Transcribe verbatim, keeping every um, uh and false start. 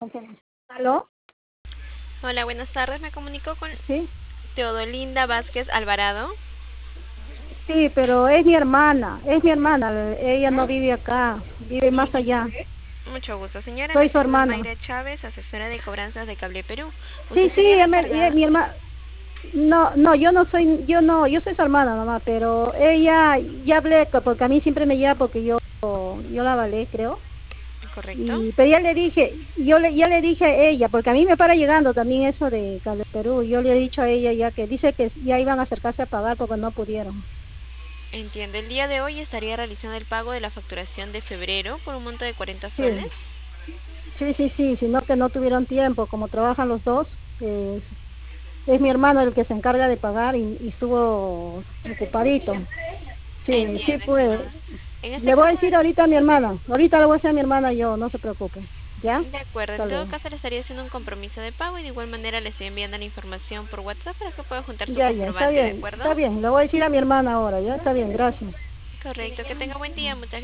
¿Aló? Hola, buenas tardes. Me comunico con Sí, Teodolinda Vázquez Alvarado. sí, pero es mi hermana, es mi hermana, ella no vive acá, vive más allá. Mucho gusto, señora. Soy Me su llamo hermana. Mayra Chávez, asesora de cobranzas de Cable Perú. Sí, ¿Usted sí, sería la ella me- ella- encargada? mi hermana, no, no, yo no soy, yo no, yo soy su hermana nomás, pero ella, ya hablé, co- porque a mí siempre me llama porque yo, yo la avalé, creo. ¿Correcto? Y, pero ya le dije, yo le, ya le dije a ella, porque a mí me para llegando también eso de Cable Perú, yo le he dicho a ella ya que dice que ya iban a acercarse a pagar porque no pudieron. Entiendo. El día de hoy estaría realizando el pago de la facturación de febrero por un monto de cuarenta Sí, soles. sí, sí, sí, sino que no tuvieron tiempo, como trabajan los dos, es, es mi hermano el que se encarga de pagar y, y estuvo ocupadito. Sí, sí, Entiendo, pues, estimada. En este le voy a caso, decir ahorita a mi hermana, ahorita le voy a decir a mi hermana yo, no se preocupe, ¿ya? de acuerdo. En Hasta todo luego. caso, le estaría haciendo un compromiso de pago y de igual manera le estoy enviando la información por WhatsApp para que pueda juntar su Ya, ya, está comprobante, ¿de bien, acuerdo? está bien, le voy a decir a mi hermana ahora, ya está bien, gracias. Correcto. Que tenga buen día. Muchas gracias.